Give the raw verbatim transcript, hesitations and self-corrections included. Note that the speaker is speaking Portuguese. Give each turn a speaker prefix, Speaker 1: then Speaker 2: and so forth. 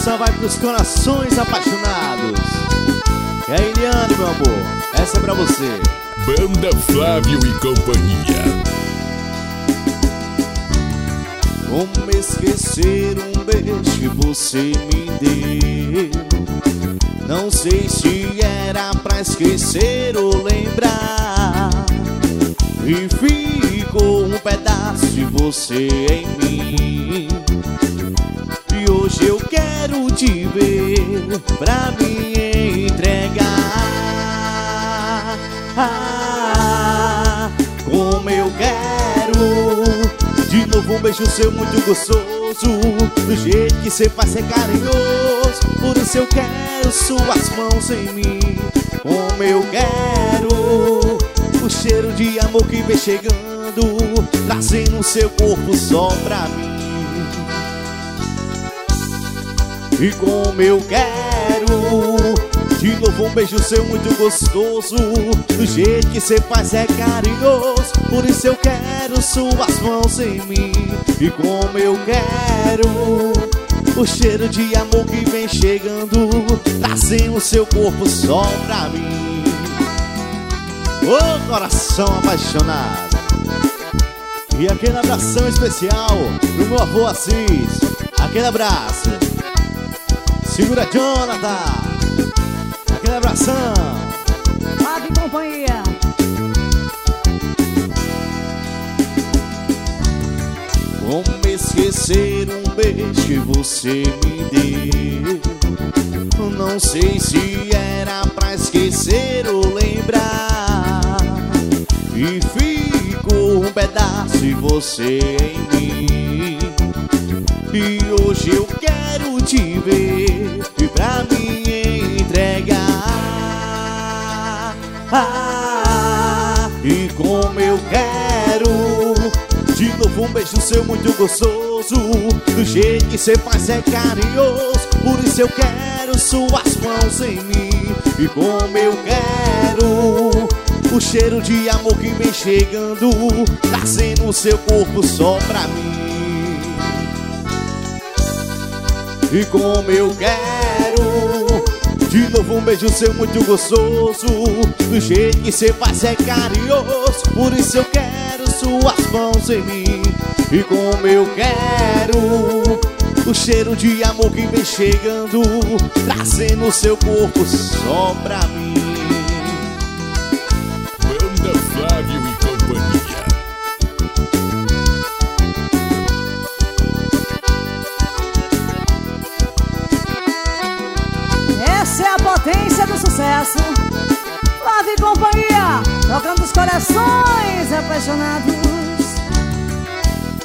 Speaker 1: Essa vai pros corações apaixonados. E aí, Leandro, meu amor, essa é pra você.
Speaker 2: Banda Flávio e Companhia.
Speaker 1: Como esquecer um beijo que você me deu? Não sei se era pra esquecer ou lembrar. E ficou um pedaço de você em mim. E hoje eu quero te ver pra me entregar. Ah, como eu quero de novo um beijo seu muito gostoso, do jeito que cê faz ser carinhoso. Por isso eu quero suas mãos em mim. Como eu quero o cheiro de amor que vem chegando, trazendo seu corpo só pra mim. E como eu quero de novo um beijo seu muito gostoso, do jeito que cê faz é carinhoso. Por isso eu quero suas mãos em mim. E como eu quero o cheiro de amor que vem chegando, trazendo seu corpo só pra mim. Ô oh, coração apaixonado. E aquele abração especial pro meu avô Assis. Aquele abraço. Segura, Jonathan. Aquele abração.
Speaker 3: Flávio e Companhia.
Speaker 1: Como esquecer um beijo que você me deu? Não sei se era pra esquecer ou lembrar. E ficou um pedaço de você em mim. E hoje eu quero te ver e pra me entregar. Ah, e como eu quero de novo um beijo seu muito gostoso, do jeito que cê faz é carinhoso. Por isso eu quero suas mãos em mim. E como eu quero o cheiro de amor que vem chegando, trazendo o seu corpo só pra mim. E como eu quero de novo um beijo seu muito gostoso, do jeito que cê faz é carinhoso. Por isso eu quero suas mãos em mim. E como eu quero o cheiro de amor que vem chegando, trazendo o seu corpo só pra mim.
Speaker 2: Banda Flávio e Companhia.
Speaker 3: Essa é a potência do sucesso. Flávio e Companhia, tocando os corações apaixonados.